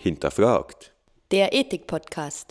hinterfragt. Der Ethik-Podcast.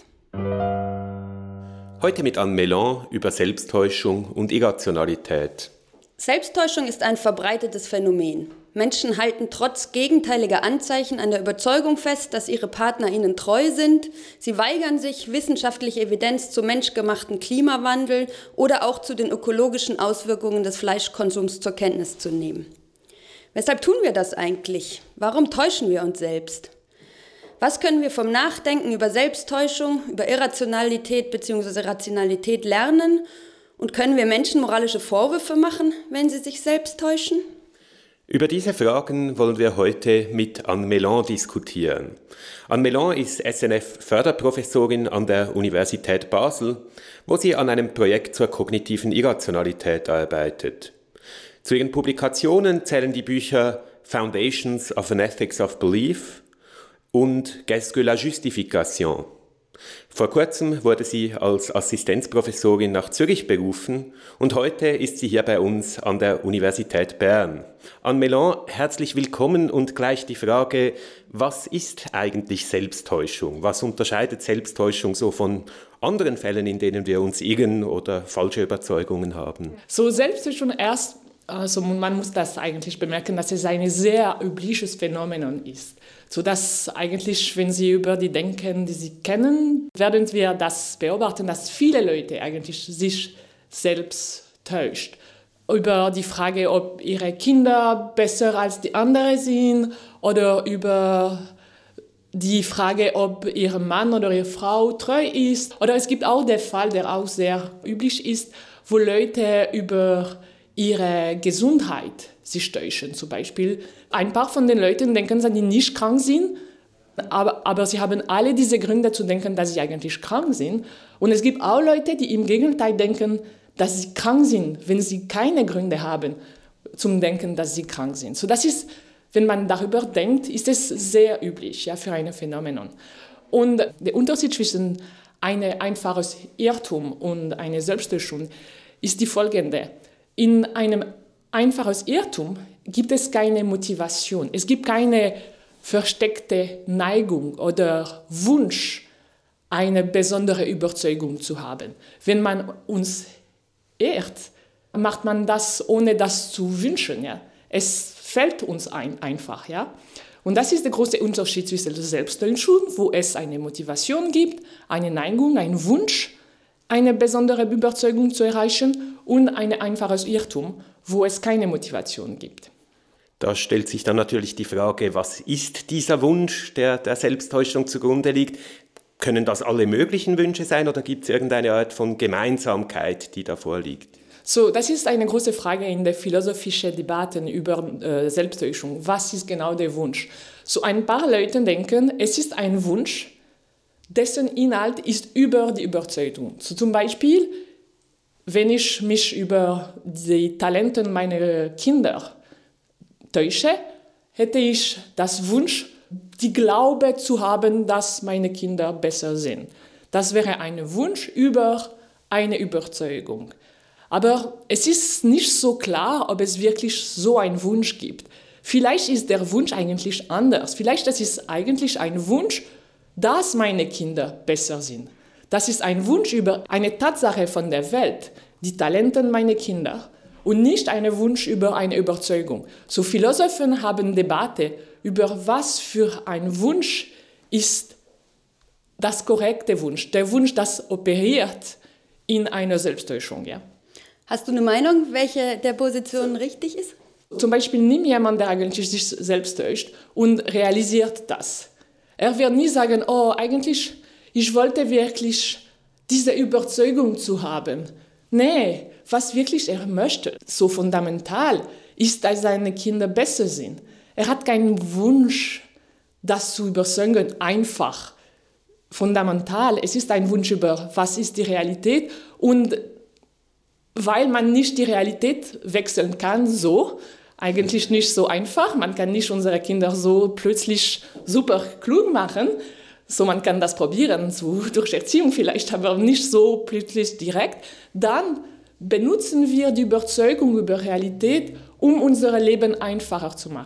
Heute mit Anne Melan über Selbsttäuschung und Irrationalität. Selbsttäuschung ist ein verbreitetes Phänomen. Menschen halten trotz gegenteiliger Anzeichen an der Überzeugung fest, dass ihre Partner ihnen treu sind. Sie weigern sich, wissenschaftliche Evidenz zum menschgemachten Klimawandel oder auch zu den ökologischen Auswirkungen des Fleischkonsums zur Kenntnis zu nehmen. Weshalb tun wir das eigentlich? Warum täuschen wir uns selbst? Was können wir vom Nachdenken über Selbsttäuschung, über Irrationalität bzw. Rationalität lernen? Und können wir Menschen moralische Vorwürfe machen, wenn sie sich selbst täuschen? Über diese Fragen wollen wir heute mit Anne Melan diskutieren. Anne Melan ist SNF-Förderprofessorin an der Universität Basel, wo sie an einem Projekt zur kognitiven Irrationalität arbeitet. Zu ihren Publikationen zählen die Bücher Foundations of an Ethics of Belief und Qu'est-ce que la justification? Vor kurzem wurde sie als Assistenzprofessorin nach Zürich berufen und heute ist sie hier bei uns an der Universität Bern. Anne Melan, herzlich willkommen und gleich die Frage, was ist eigentlich Selbsttäuschung? Was unterscheidet Selbsttäuschung so von anderen Fällen, in denen wir uns irren oder falsche Überzeugungen haben? So Selbsttäuschung man muss das eigentlich bemerken, dass es ein sehr übliches Phänomen ist. So dass eigentlich, wenn Sie über die denken, die Sie kennen, werden wir das beobachten, dass viele Leute eigentlich sich selbst täuscht. Über die Frage, ob ihre Kinder besser als die anderen sind oder über die Frage, ob ihr Mann oder ihre Frau treu ist. Oder es gibt auch den Fall, der auch sehr üblich ist, wo Leute über ihre Gesundheit sich täuschen. Zum Beispiel, ein paar von den Leuten denken, dass sie nicht krank sind, aber sie haben alle diese Gründe zu denken, dass sie eigentlich krank sind. Und es gibt auch Leute, die im Gegenteil denken, dass sie krank sind, wenn sie keine Gründe haben zum Denken, dass sie krank sind. So, das ist, wenn man darüber denkt, ist es sehr üblich, ja, für ein Phänomen. Und der Unterschied zwischen einem einfaches Irrtum und einer Selbsttäuschung ist die folgende. In einem einfachen Irrtum gibt es keine Motivation. Es gibt keine versteckte Neigung oder Wunsch, eine besondere Überzeugung zu haben. Wenn man uns irrt, macht man das, ohne das zu wünschen. Ja? Es fällt uns einfach. Ja? Und das ist der große Unterschied zwischen der Selbsttäuschung, wo es eine Motivation gibt, eine Neigung, einen Wunsch, eine besondere Überzeugung zu erreichen und ein einfaches Irrtum, wo es keine Motivation gibt. Da stellt sich dann natürlich die Frage, was ist dieser Wunsch, der Selbsttäuschung zugrunde liegt? Können das alle möglichen Wünsche sein oder gibt es irgendeine Art von Gemeinsamkeit, die da vorliegt? So, das ist eine große Frage in der philosophischen Debatten über Selbsttäuschung. Was ist genau der Wunsch? So, ein paar Leute denken, es ist ein Wunsch, dessen Inhalt ist über die Überzeugung. So zum Beispiel, wenn ich mich über die Talente meiner Kinder täusche, hätte ich das Wunsch, die Glaube zu haben, dass meine Kinder besser sind. Das wäre ein Wunsch über eine Überzeugung. Aber es ist nicht so klar, ob es wirklich so einen Wunsch gibt. Vielleicht ist der Wunsch eigentlich anders. Vielleicht ist es eigentlich ein Wunsch, dass meine Kinder besser sind. Das ist ein Wunsch über eine Tatsache von der Welt, die Talente meiner Kinder, und nicht ein Wunsch über eine Überzeugung. So Philosophen haben Debatte über was für ein Wunsch ist das korrekte Wunsch, der Wunsch, das operiert in einer Selbsttäuschung. Ja. Hast du eine Meinung, welche der Positionen richtig ist? Zum Beispiel nimm jemanden, der eigentlich sich selbst täuscht und realisiert das. Er wird nie sagen, oh, eigentlich, ich wollte wirklich diese Überzeugung zu haben. Nee, was wirklich er möchte, so fundamental, ist, dass seine Kinder besser sind. Er hat keinen Wunsch, das zu überzeugen, einfach, fundamental. Es ist ein Wunsch über, was ist die Realität, und weil man nicht die Realität wechseln kann, so, eigentlich nicht so einfach. Man kann nicht unsere Kinder so plötzlich super klug machen. So, man kann das probieren, so durch Erziehung vielleicht, aber nicht so plötzlich direkt. Dann benutzen wir die Überzeugung über Realität, um unser Leben einfacher zu machen.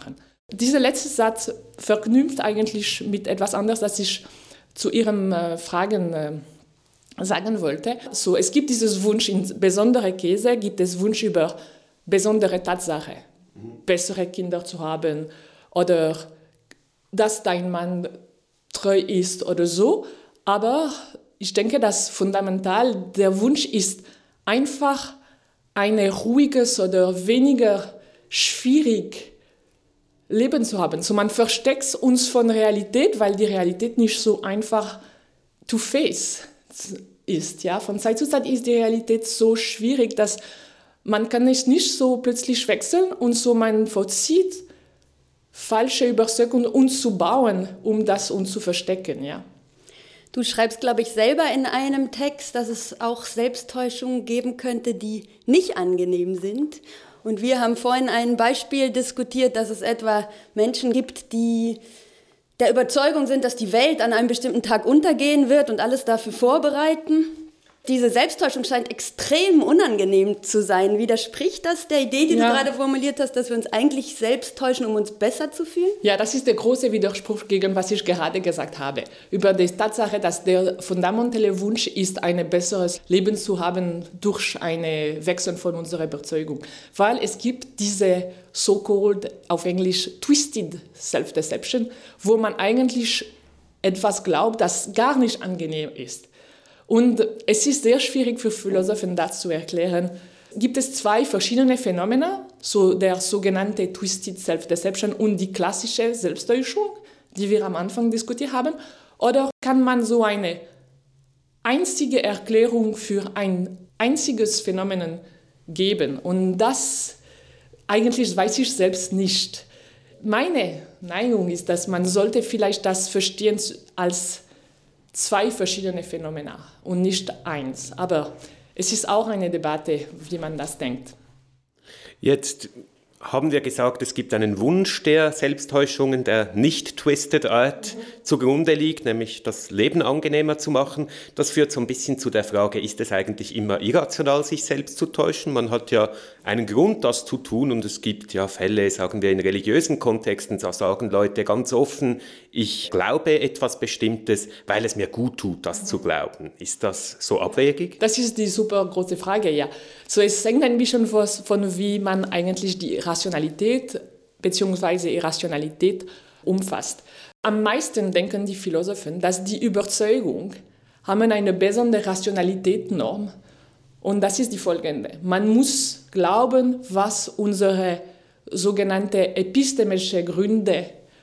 Dieser letzte Satz verknüpft eigentlich mit etwas anderes, das ich zu Ihren Fragen sagen wollte. So, es gibt dieses Wunsch in besondere Käse, gibt es Wunsch über besondere Tatsache, bessere Kinder zu haben oder dass dein Mann treu ist oder so. Aber ich denke, dass fundamental der Wunsch ist, einfach ein ruhiges oder weniger schwierig Leben zu haben. So, man versteckt uns von Realität, weil die Realität nicht so einfach to face ist. Ja? Von Zeit zu Zeit ist die Realität so schwierig, dass man kann es nicht so plötzlich wechseln und so man vollzieht falsche Überzeugungen uns zu bauen, um das uns zu verstecken. Ja? Du schreibst, glaube ich, selber in einem Text, dass es auch Selbsttäuschungen geben könnte, die nicht angenehm sind. Und wir haben vorhin ein Beispiel diskutiert, dass es etwa Menschen gibt, die der Überzeugung sind, dass die Welt an einem bestimmten Tag untergehen wird und alles dafür vorbereiten. Diese Selbsttäuschung scheint extrem unangenehm zu sein. Widerspricht das der Idee, die du gerade formuliert hast, dass wir uns eigentlich selbst täuschen, um uns besser zu fühlen? Ja, das ist der große Widerspruch gegen was ich gerade gesagt habe. Über die Tatsache, dass der fundamentale Wunsch ist, ein besseres Leben zu haben durch einen Wechsel von unserer Überzeugung. Weil es gibt diese so-called, auf Englisch, twisted self-deception, wo man eigentlich etwas glaubt, das gar nicht angenehm ist. Und es ist sehr schwierig für Philosophen, das zu erklären. Gibt es zwei verschiedene Phänomene, so der sogenannte Twisted Self-Deception und die klassische Selbsttäuschung, die wir am Anfang diskutiert haben? Oder kann man so eine einzige Erklärung für ein einziges Phänomen geben? Und das eigentlich weiß ich selbst nicht. Meine Neigung ist, dass man sollte vielleicht das verstehen als zwei verschiedene Phänomene und nicht eins. Aber es ist auch eine Debatte, wie man das denkt. Jetzt haben wir gesagt, es gibt einen Wunsch der Selbsttäuschungen, der nicht twisted Art zugrunde liegt, nämlich das Leben angenehmer zu machen. Das führt so ein bisschen zu der Frage, ist es eigentlich immer irrational, sich selbst zu täuschen? Man hat ja einen Grund, das zu tun, und es gibt ja Fälle, sagen wir in religiösen Kontexten, da sagen Leute ganz offen, ich glaube etwas Bestimmtes, weil es mir gut tut, das zu glauben. Ist das so abwegig? Das ist die super große Frage, ja. So, es hängt ein bisschen von wie man eigentlich die Rationalität bzw. Irrationalität umfasst. Am meisten denken die Philosophen, dass die Überzeugung haben eine besondere Rationalitätsnorm, und das ist die folgende. Man muss glauben, was unsere sogenannte epistemische Gründe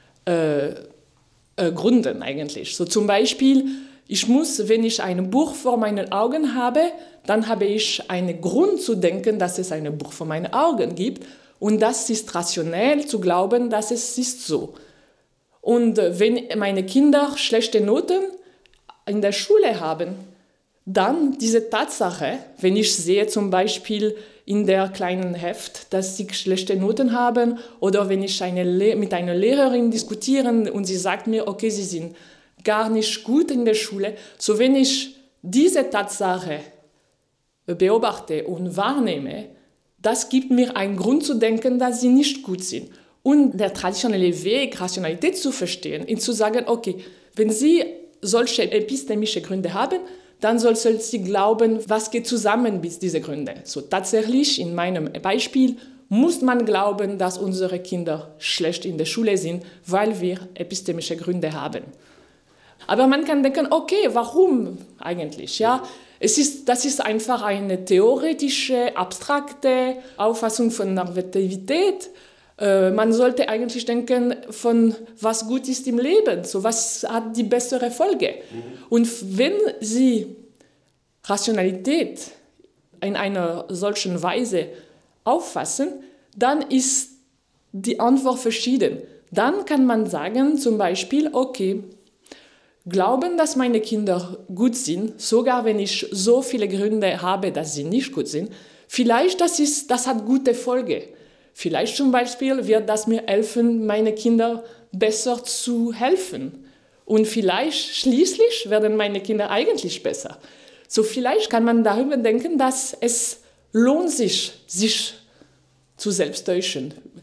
gründen eigentlich. So zum Beispiel, ich muss, wenn ich ein Buch vor meinen Augen habe, dann habe ich einen Grund zu denken, dass es ein Buch vor meinen Augen gibt. Und das ist rationell zu glauben, dass es ist so. Und wenn meine Kinder schlechte Noten in der Schule haben, dann diese Tatsache, wenn ich sehe zum Beispiel in der kleinen Heft, dass sie schlechte Noten haben, oder wenn ich mit einer Lehrerin diskutiere und sie sagt mir, okay, sie sind gar nicht gut in der Schule, so wenn ich diese Tatsache beobachte und wahrnehme, das gibt mir einen Grund zu denken, dass sie nicht gut sind. Und der traditionelle Weg, Rationalität zu verstehen, ist zu sagen, okay, wenn Sie solche epistemische Gründe haben, dann soll sie glauben, was geht zusammen mit diesen Gründen. So tatsächlich, in meinem Beispiel, muss man glauben, dass unsere Kinder schlecht in der Schule sind, weil wir epistemische Gründe haben. Aber man kann denken, okay, warum eigentlich? Ja? Das ist einfach eine theoretische, abstrakte Auffassung von Normativität. Man sollte eigentlich denken, von was gut ist im Leben, so was hat die bessere Folge. Und wenn Sie Rationalität in einer solchen Weise auffassen, dann ist die Antwort verschieden. Dann kann man sagen, zum Beispiel, okay, glauben, dass meine Kinder gut sind, sogar wenn ich so viele Gründe habe, dass sie nicht gut sind, vielleicht das hat gute Folge. Vielleicht zum Beispiel wird das mir helfen, meine Kinder besser zu helfen. Und vielleicht schließlich werden meine Kinder eigentlich besser. So vielleicht kann man darüber denken, dass es lohnt sich zu selbsttäuschen.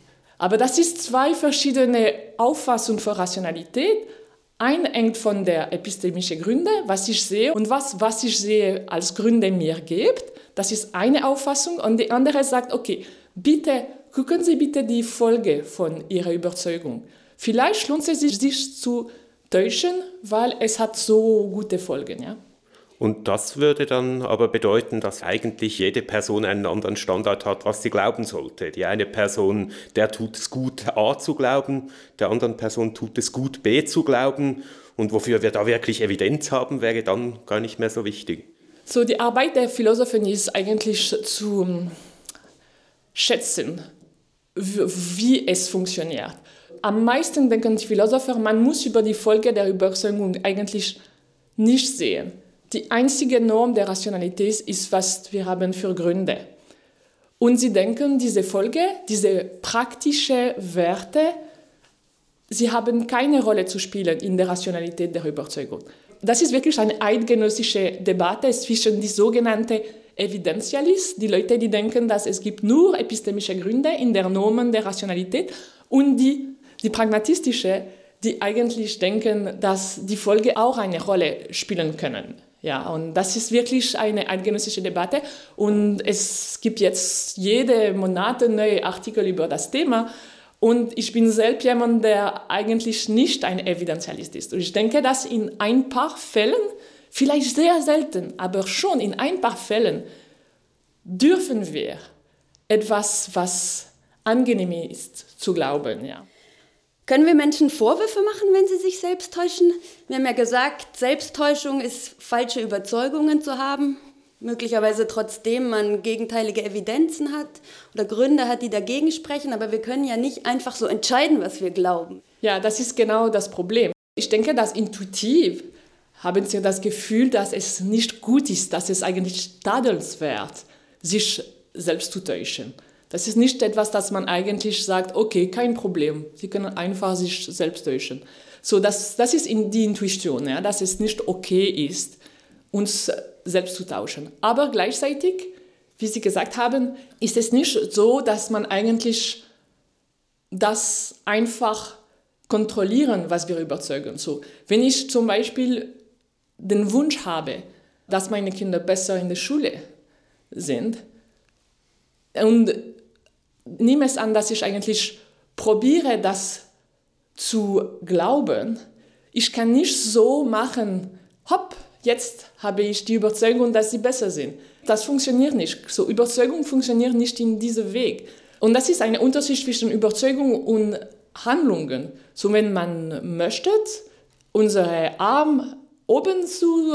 Aber das sind zwei verschiedene Auffassungen von Rationalität. Ein hängt von der epistemischen Gründe, was ich sehe und was ich sehe als Gründe mir gibt. Das ist eine Auffassung. Und die andere sagt, okay, bitte, gucken Sie bitte die Folge von Ihrer Überzeugung. Vielleicht lohnt es sich zu täuschen, weil es hat so gute Folgen, ja. Und das würde dann aber bedeuten, dass eigentlich jede Person einen anderen Standard hat, was sie glauben sollte. Die eine Person, der tut es gut, A zu glauben, der anderen Person tut es gut, B zu glauben. Und wofür wir da wirklich Evidenz haben, wäre dann gar nicht mehr so wichtig. So, die Arbeit der Philosophen ist eigentlich zu schätzen, wie es funktioniert. Am meisten denken die Philosopher, man muss über die Folge der Überzeugung eigentlich nicht sehen. Die einzige Norm der Rationalität ist, was wir haben für Gründe. Und sie denken, diese Folge, diese praktischen Werte, sie haben keine Rolle zu spielen in der Rationalität der Überzeugung. Das ist wirklich eine eidgenössische Debatte zwischen die sogenannten Evidentialisten, die Leute, die denken, dass es gibt nur epistemische Gründe in der Normen der Rationalität, und die pragmatistische, die eigentlich denken, dass die Folge auch eine Rolle spielen können. Ja, und das ist wirklich eine eidgenössische Debatte und es gibt jetzt jede Monate neue Artikel über das Thema und ich bin selbst jemand, der eigentlich nicht ein Evidentialist ist. Und ich denke, dass in ein paar Fällen, vielleicht sehr selten, aber schon in ein paar Fällen, dürfen wir etwas, was angenehm ist, zu glauben, ja. Können wir Menschen Vorwürfe machen, wenn sie sich selbst täuschen? Wir haben ja gesagt, Selbsttäuschung ist, falsche Überzeugungen zu haben, möglicherweise trotzdem man gegenteilige Evidenzen hat oder Gründe hat, die dagegen sprechen, aber wir können ja nicht einfach so entscheiden, was wir glauben. Ja, das ist genau das Problem. Ich denke, dass intuitiv haben Sie das Gefühl, dass es nicht gut ist, dass es eigentlich tadelnswert, sich selbst zu täuschen. Das ist nicht etwas, das man eigentlich sagt, okay, kein Problem, Sie können einfach sich selbst täuschen. So, das ist die Intuition, ja, dass es nicht okay ist, uns selbst zu tauschen. Aber gleichzeitig, wie Sie gesagt haben, ist es nicht so, dass man eigentlich das einfach kontrollieren, was wir überzeugen. So, wenn ich zum Beispiel den Wunsch habe, dass meine Kinder besser in der Schule sind und nehme es an, dass ich eigentlich probiere, das zu glauben. Ich kann nicht so machen, hopp, jetzt habe ich die Überzeugung, dass sie besser sind. Das funktioniert nicht. So, Überzeugung funktioniert nicht in diesem Weg. Und das ist ein Unterschied zwischen Überzeugung und Handlungen. So, wenn man möchte, unsere Arm oben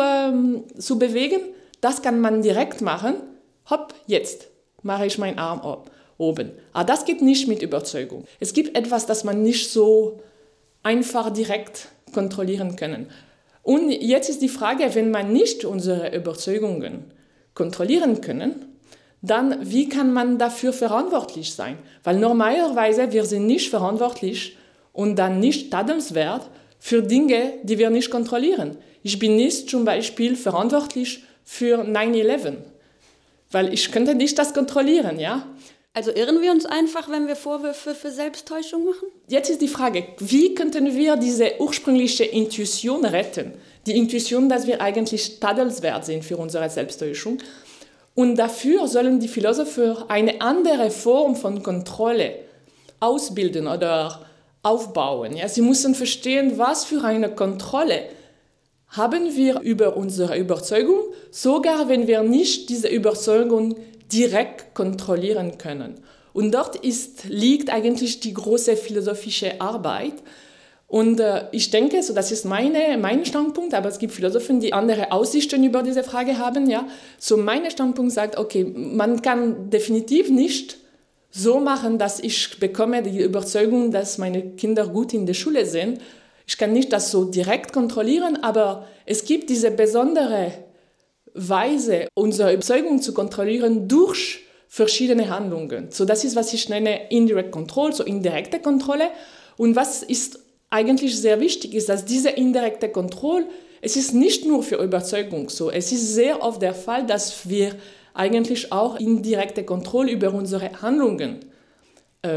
zu bewegen, das kann man direkt machen. Hopp, jetzt mache ich meinen Arm oben. Aber das geht nicht mit Überzeugung. Es gibt etwas, das man nicht so einfach direkt kontrollieren kann. Und jetzt ist die Frage, wenn man nicht unsere Überzeugungen kontrollieren kann, dann wie kann man dafür verantwortlich sein? Weil normalerweise wir sind nicht verantwortlich und dann nicht tadelnswert für Dinge, die wir nicht kontrollieren. Ich bin nicht zum Beispiel verantwortlich für 9/11, weil ich könnte nicht das kontrollieren, ja? Also irren wir uns einfach, wenn wir Vorwürfe für Selbsttäuschung machen? Jetzt ist die Frage, wie könnten wir diese ursprüngliche Intuition retten? Die Intuition, dass wir eigentlich tadelnswert sind für unsere Selbsttäuschung. Und dafür sollen die Philosophen eine andere Form von Kontrolle ausbilden oder aufbauen. Ja, sie müssen verstehen, was für eine Kontrolle haben wir über unsere Überzeugung, sogar wenn wir nicht diese Überzeugung direkt kontrollieren können. Und dort liegt eigentlich die große philosophische Arbeit. Und ich denke, so das ist mein Standpunkt, aber es gibt Philosophen, die andere Aussichten über diese Frage haben. Ja. So mein Standpunkt sagt, okay, man kann definitiv nicht so machen, dass ich bekomme die Überzeugung, dass meine Kinder gut in der Schule sind. Ich kann nicht das so direkt kontrollieren, aber es gibt diese besondere Weise, unsere Überzeugung zu kontrollieren durch verschiedene Handlungen. So, das ist, was ich nenne Indirect Control, so indirekte Kontrolle. Und was ist eigentlich sehr wichtig, ist, dass diese indirekte Kontrolle, es ist nicht nur für Überzeugung so, es ist sehr oft der Fall, dass wir eigentlich auch indirekte Kontrolle über unsere Handlungen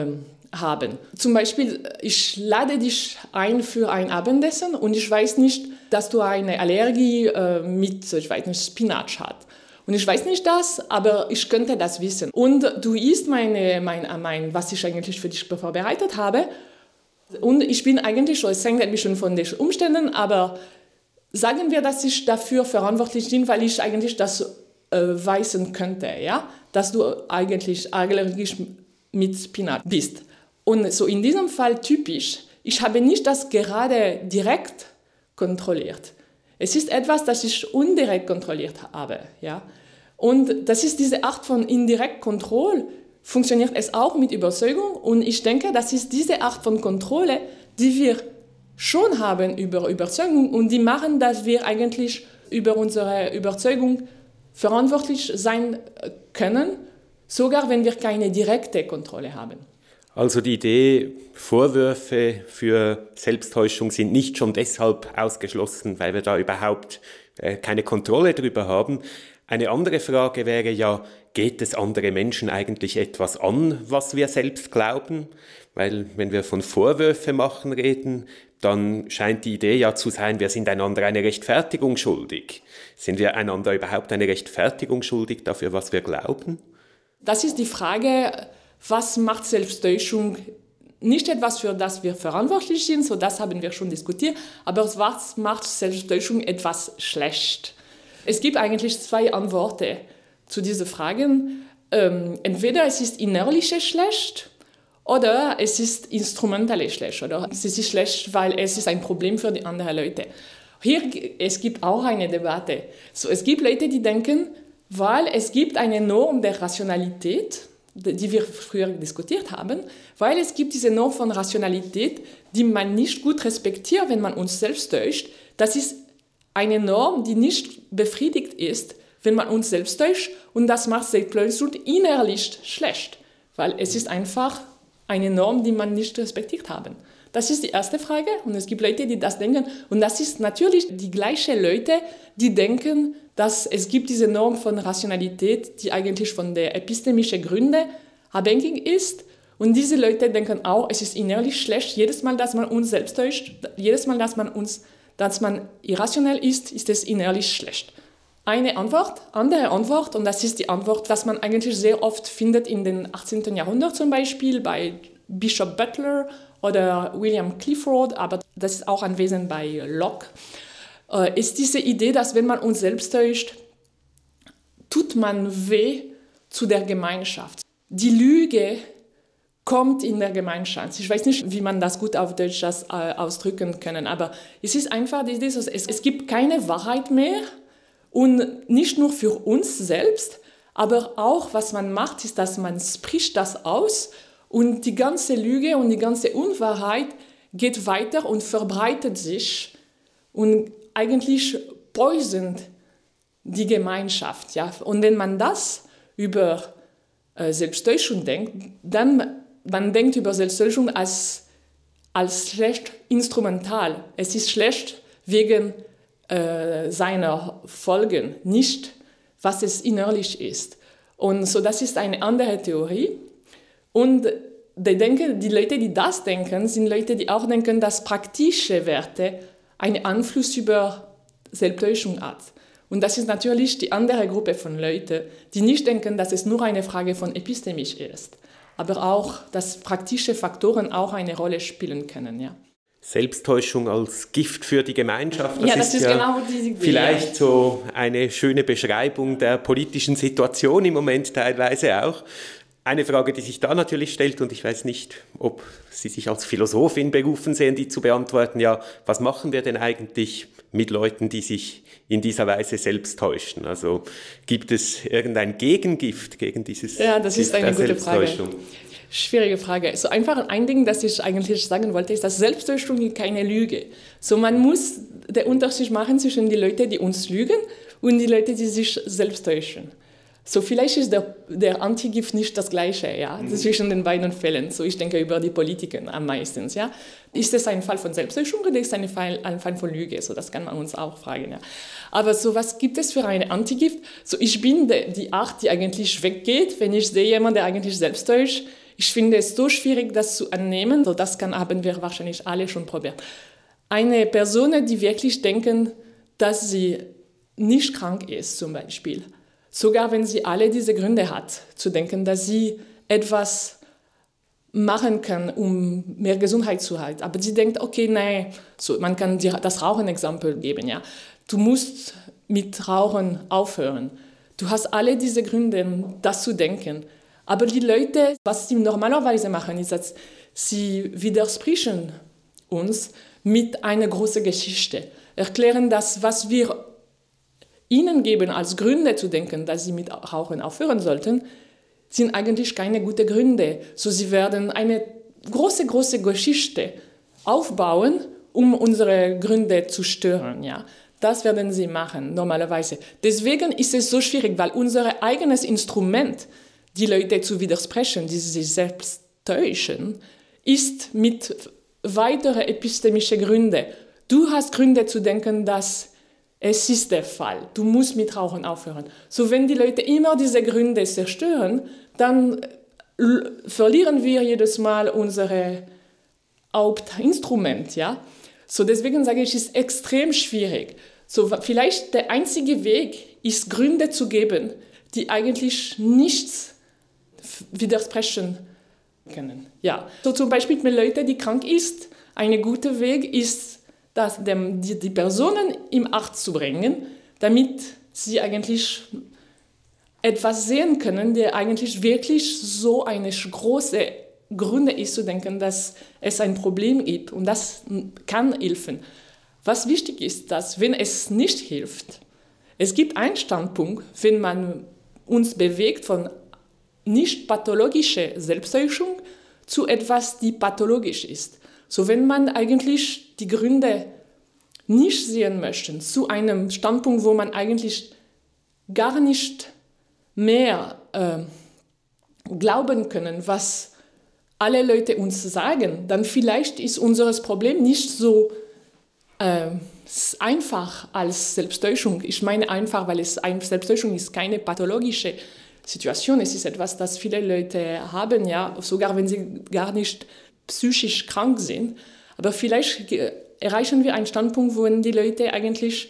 haben. Zum Beispiel, ich lade dich ein für ein Abendessen und ich weiß nicht, dass du eine Allergie mit, ich weiß nicht, Spinat hast. Und ich weiß nicht das, aber ich könnte das wissen. Und du isst was ich eigentlich für dich vorbereitet habe. Und ich bin eigentlich, es hängt ein bisschen von den Umständen, aber sagen wir, dass ich dafür verantwortlich bin, weil ich eigentlich das wissen könnte, ja? Dass du eigentlich allergisch mit Spinat bist. Und so in diesem Fall typisch, ich habe nicht das gerade direkt kontrolliert. Es ist etwas, das ich indirekt kontrolliert habe. Ja? Und das ist diese Art von indirekt Kontrolle, funktioniert es auch mit Überzeugung. Und ich denke, das ist diese Art von Kontrolle, die wir schon haben über Überzeugung und die machen, dass wir eigentlich über unsere Überzeugung verantwortlich sein können, sogar wenn wir keine direkte Kontrolle haben. Also die Idee, Vorwürfe für Selbsttäuschung sind nicht schon deshalb ausgeschlossen, weil wir da überhaupt keine Kontrolle drüber haben. Eine andere Frage wäre ja, geht es andere Menschen eigentlich etwas an, was wir selbst glauben? Weil wenn wir von Vorwürfe machen reden, dann scheint die Idee ja zu sein, wir sind einander eine Rechtfertigung schuldig. Sind wir einander überhaupt eine Rechtfertigung schuldig dafür, was wir glauben? Das ist die Frage, was macht Selbsttäuschung? Nicht etwas, für das wir verantwortlich sind, so das haben wir schon diskutiert, aber was macht Selbsttäuschung etwas schlecht? Es gibt eigentlich zwei Antworten zu diesen Fragen. Entweder es ist innerliche schlecht oder es ist instrumentelle schlecht. Oder es ist schlecht, weil es ist ein Problem für die anderen Leute. Es gibt auch eine Debatte. So, es gibt Leute, die denken, weil es gibt eine Norm der Rationalität, die wir früher diskutiert haben, weil es gibt diese Norm von Rationalität, die man nicht gut respektiert, wenn man uns selbst täuscht. Das ist eine Norm, die nicht befriedigt ist, wenn man uns selbst täuscht, und das macht Selbsttäuschung innerlich schlecht, weil es ist einfach eine Norm, die man nicht respektiert haben. Das ist die erste Frage und es gibt Leute, die das denken, und das ist natürlich die gleichen Leute, die denken, dass es gibt diese Norm von Rationalität, die eigentlich von der epistemischen Gründe abhängig ist, und diese Leute denken auch, es ist innerlich schlecht, jedes Mal, dass man uns selbst täuscht, jedes Mal, dass man irrationell ist es innerlich schlecht. Eine Antwort, andere Antwort, und das ist die Antwort, was man eigentlich sehr oft findet in den 18. Jahrhundert zum Beispiel bei Bishop Butler oder William Clifford, aber das ist auch anwesend bei Locke, ist diese Idee, dass wenn man uns selbst täuscht, tut man weh zu der Gemeinschaft. Die Lüge kommt in der Gemeinschaft. Ich weiß nicht, wie man das gut auf Deutsch ausdrücken kann, aber es ist einfach die Idee, es gibt keine Wahrheit mehr, und nicht nur für uns selbst, aber auch, was man macht, ist, dass man spricht das aus, und die ganze Lüge und die ganze Unwahrheit geht weiter und verbreitet sich und eigentlich poisont die Gemeinschaft. Ja? Und wenn man das über Selbsttäuschung denkt, dann man denkt über Selbsttäuschung als schlecht instrumental. Es ist schlecht wegen seiner Folgen, nicht was es innerlich ist. Und so, das ist eine andere Theorie. Und die Leute, die das denken, sind Leute, die auch denken, dass praktische Werte einen Einfluss über Selbsttäuschung haben. Und das ist natürlich die andere Gruppe von Leuten, die nicht denken, dass es nur eine Frage von epistemisch ist, aber auch, dass praktische Faktoren auch eine Rolle spielen können. Ja. Selbsttäuschung als Gift für die Gemeinschaft, das ist genau die vielleicht so eine schöne Beschreibung der politischen Situation im Moment teilweise auch. Eine Frage, die sich da natürlich stellt, und ich weiß nicht, ob Sie sich als Philosophin berufen sehen, die zu beantworten, ja, was machen wir denn eigentlich mit Leuten, die sich in dieser Weise selbst täuschen? Also gibt es irgendein Gegengift gegen dieses Ja, das ist eine gute Frage. Selbsttäuschung? Schwierige Frage. So einfach ein Ding, das ich eigentlich sagen wollte, ist, dass Selbsttäuschung ist keine Lüge. So, man muss den Unterschied machen zwischen den Leuten, die uns lügen, und die Leute, die sich selbst täuschen. So, vielleicht ist der Antigift nicht das Gleiche, ja, zwischen den beiden Fällen. So, ich denke über die Politiker am meisten, ja. Ist es ein Fall von Selbsttäuschung oder ist es ein Fall von Lüge? So, das kann man uns auch fragen, ja. Aber so, was gibt es für eine Antigift? So, ich bin die Art, die eigentlich weggeht, wenn ich sehe jemanden, der eigentlich selbst täuscht. Ich finde es so schwierig, das zu annehmen. So, das haben wir wahrscheinlich alle schon probiert. Eine Person, die wirklich denken, dass sie nicht krank ist, zum Beispiel. Sogar wenn sie alle diese Gründe hat, zu denken, dass sie etwas machen kann, um mehr Gesundheit zu halten. Aber sie denkt, okay, nein, so, man kann dir das Rauchen-Exempel geben. Ja? Du musst mit Rauchen aufhören. Du hast alle diese Gründe, das zu denken. Aber die Leute, was sie normalerweise machen, ist, dass sie widersprechen uns mit einer großen Geschichte. Erklären das, was wir ihnen geben als Gründe zu denken, dass sie mit Rauchen aufhören sollten, sind eigentlich keine guten Gründe. So, sie werden eine große Geschichte aufbauen, um unsere Gründe zu stören. Ja? Das werden sie machen, normalerweise. Deswegen ist es so schwierig, weil unser eigenes Instrument, die Leute zu widersprechen, die sich selbst täuschen, ist mit weiteren epistemischen Gründen. Du hast Gründe zu denken, dass es ist der Fall. Du musst mit Rauchen aufhören. So, wenn die Leute immer diese Gründe zerstören, dann verlieren wir jedes Mal unser Hauptinstrument. Ja? So, deswegen sage ich, es ist extrem schwierig. So, vielleicht der einzige Weg ist, Gründe zu geben, die eigentlich nichts widersprechen können. Ja. So, zum Beispiel mit Leuten, die krank ist, ein guter Weg ist, die Personen im Arzt zu bringen, damit sie eigentlich etwas sehen können, der eigentlich wirklich so eine große Gründe ist, zu denken, dass es ein Problem gibt. Und das kann helfen. Was wichtig ist, dass, wenn es nicht hilft, es gibt einen Standpunkt, wenn man uns bewegt von nicht pathologischer Selbsttäuschung zu etwas, die pathologisch ist. So, wenn man eigentlich die Gründe nicht sehen möchte, zu einem Standpunkt, wo man eigentlich gar nicht mehr glauben können, was alle Leute uns sagen, dann vielleicht ist unser Problem nicht so einfach als Selbsttäuschung. Ich meine einfach, weil Selbsttäuschung ist keine pathologische Situation. Es ist etwas, das viele Leute haben, ja, sogar wenn sie gar nicht psychisch krank sind. Aber vielleicht erreichen wir einen Standpunkt, wo die Leute eigentlich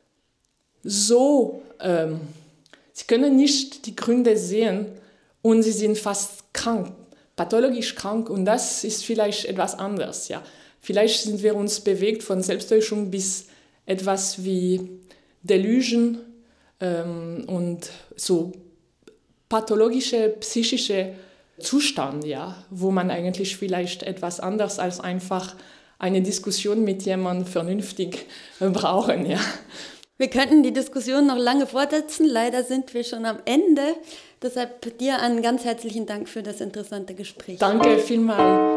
so, sie können nicht die Gründe sehen und sie sind fast krank, pathologisch krank. Und das ist vielleicht etwas anderes. Ja. Vielleicht sind wir uns bewegt von Selbsttäuschung bis etwas wie Delusion und so pathologische, psychische Zustand, ja, wo man eigentlich vielleicht etwas anderes als einfach eine Diskussion mit jemandem vernünftig brauchen. Ja. Wir könnten die Diskussion noch lange fortsetzen, leider sind wir schon am Ende. Deshalb dir einen ganz herzlichen Dank für das interessante Gespräch. Danke vielmals.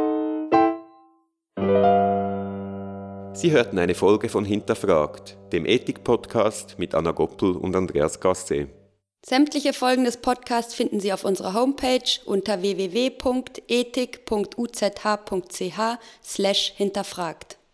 Sie hörten eine Folge von Hinterfragt, dem Ethik-Podcast mit Anna Goppel und Andreas Gasset. Sämtliche Folgen des Podcasts finden Sie auf unserer Homepage unter www.ethik.uzh.ch/hinterfragt.